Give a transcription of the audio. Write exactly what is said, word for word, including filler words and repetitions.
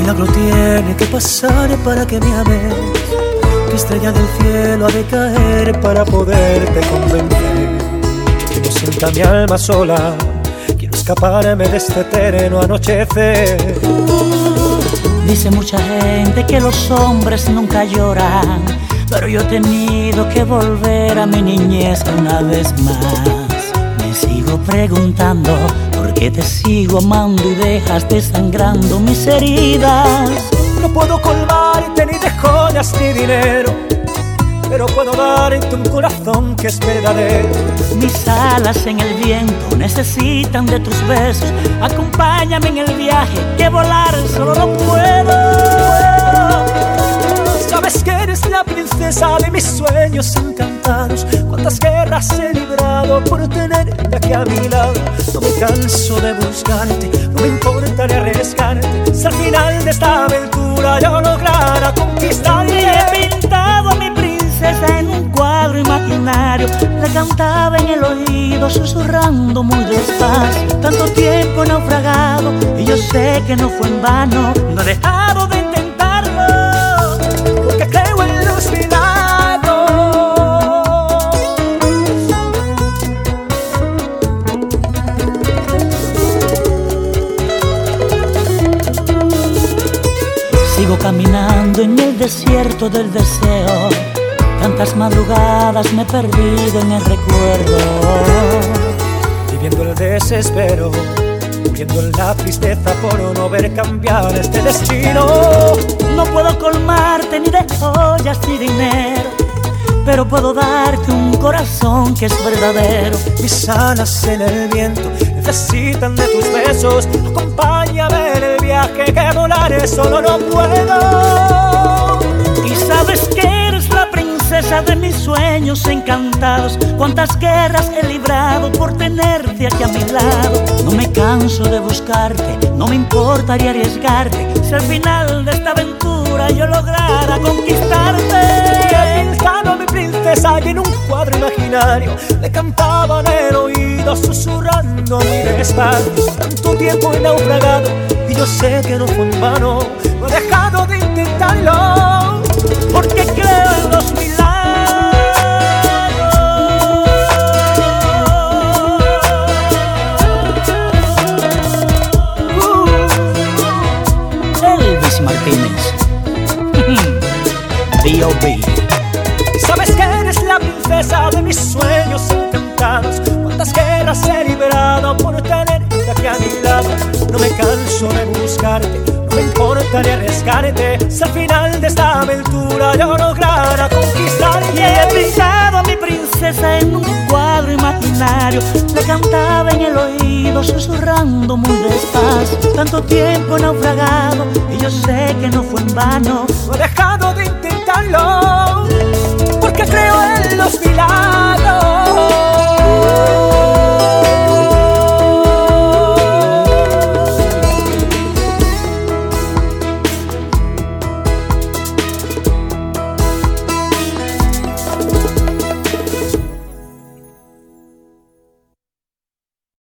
milagro tiene que pasar para que me ames? ¿Qué estrella del cielo ha de caer para poderte convencer? Que no sienta mi alma sola, quiero escaparme de este eterno anochecer. Dice mucha gente que los hombres nunca lloran, pero yo he tenido que volver a mi niñez una vez más. Me sigo preguntando por qué te sigo amando y dejas desangrando mis heridas. No puedo colmarte ni de joyas ni dinero, pero puedo darte un corazón que es verdadero. Mis alas en el viento necesitan de tus besos. Acompáñame en el viaje, que volar solo no puedo. Sabes que eres la princesa de mis sueños encantados. Cuántas guerras he librado por tenerte aquí a mi lado. No me canso de buscarte, no me importa ni arriesgarte. Si al final de esta aventura yo lograra conquistarte. Y he pintado a mi princesa en un cuadro imaginario. Le cantaba en el oído susurrando muy despacio. Tanto tiempo he naufragado y yo sé que no fue en vano. No he dejado de intentarlo, porque creo en los milagros. Sigo caminando en el desierto del deseo. Tantas madrugadas me he perdido en el recuerdo. Viviendo el desespero, muriendo en la tristeza por no ver cambiar este destino. No puedo colmarte ni de joyas ni dinero, pero puedo darte un corazón que es verdadero. Mis alas en el viento necesitan de tus besos. Acompáñame en el viaje, que volaré solo no puedo. Y sabes que eres la princesa de mis sueños encantados. Cuántas guerras he librado por tenerte aquí a mi lado. No me canso de buscarte, no me importaría arriesgarte. Si al final de esta aventura yo lograra conquistarte. He pintado a mi princesa y en un cuadro imaginario le cantaba en el oído susurrando a mi despacio. Tanto tiempo he naufragado y yo sé que no fue en vano. No he dejado de intentarlo, porque creo en los milagros. uh, Elvis Martínez B O B Sabes que eres la princesa de mis sueños encantados. Cuántas guerras he librado por tenerte aquí a mi lado. No me canso de buscarte, no me importa ni arriesgarte. Si al final de esta aventura yo lograra conquistarte. Y he pintado a mi princesa en un cuadro imaginario. Le cantaba en el oído susurrando muy despacio. Tanto tiempo he naufragado y yo sé que no fue en vano. No he dejado de intentarlo, porque creo en los milagros.